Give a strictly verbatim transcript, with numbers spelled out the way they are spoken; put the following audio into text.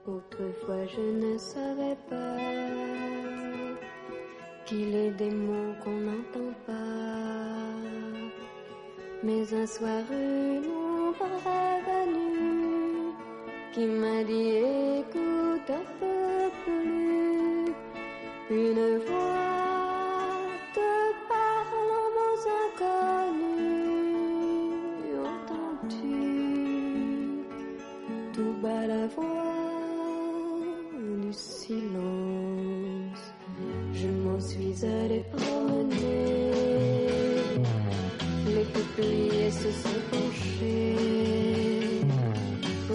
Autrefois je ne savais pas qu'il est des mots qu'on n'entend pas. Mais un soir une ombre est venue qui m'a dit écoute un peu plus. Une voix te parle en mots inconnus. Entends-tu tout bas la voix du silence? Je m'en suis allé promener, les peupliers se sont penchés